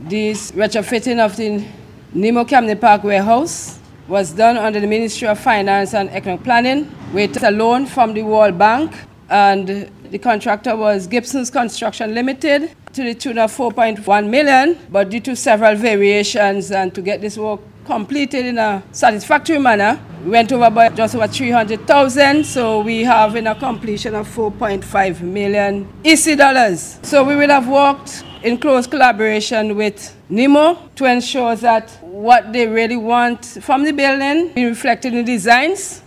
This retrofitting of the Nemo Camden Park warehouse was done under the Ministry of Finance and Economic Planning with a loan from the World Bank, and the contractor was Gibson's Construction Limited to the tune of 4.1 million, but due to several variations and to get this work completed in a satisfactory manner, we went over by just over 300,000, so we have in a completion of 4.5 million EC dollars. So we will have worked in close collaboration with Nemo to ensure that what they really want from the building be reflected in the designs.